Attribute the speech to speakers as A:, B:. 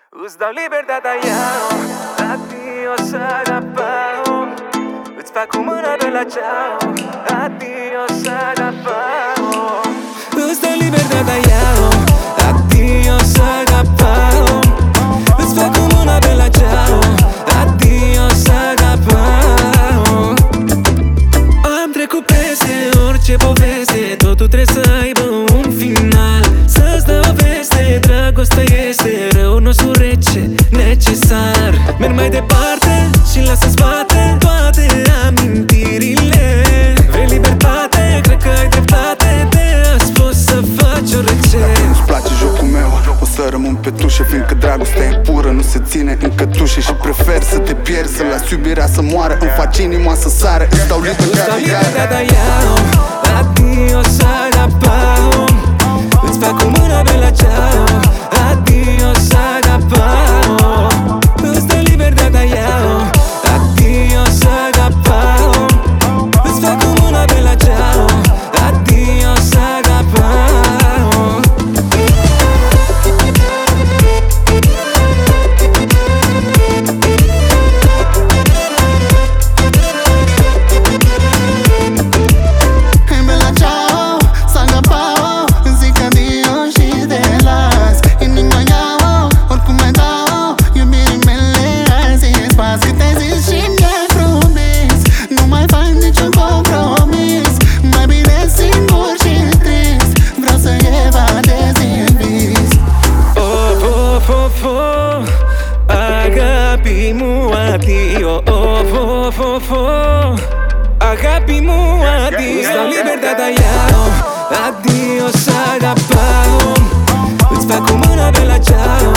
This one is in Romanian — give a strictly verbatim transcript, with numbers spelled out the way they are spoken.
A: Îți dau libertatea, iau Adios, agapao. Îți fac cu mâna de la ceau. Adios, agapao. Îți dau libertatea, iau Adios, agapao. Îți fac cu mâna de la ceau. Adios, agapao. Am trecut peste orice poveste. Totul trebuie să aibă un final. Să-ți dau o veste, dragostea este rău nostru rece, necesar. Merg mai departe și las în spate toate amintirile. Vrei libertate, cred că ai dreptate. De azi poți să faci orice.
B: Dacă nu-ți place jocul meu, o să rămân pe tușe, fiindcă dragostea e pură, nu se ține în cătușe. Și prefer să te pierzi, să las iubirea să moară. Îmi faci inima să sară, îți dau libertatea,
A: iau Adios, agapao. Îți fac cu mâna pe la ceau. Adios, agapao. Îți dau libertatea, iau Adios, agapao. Îți fac cu mâna pe la ceau. Adios, agapao. Agapi mu adio. Îți dau libertatea, iau Adios, agapao. Îți fac cu mâna pe la ceau.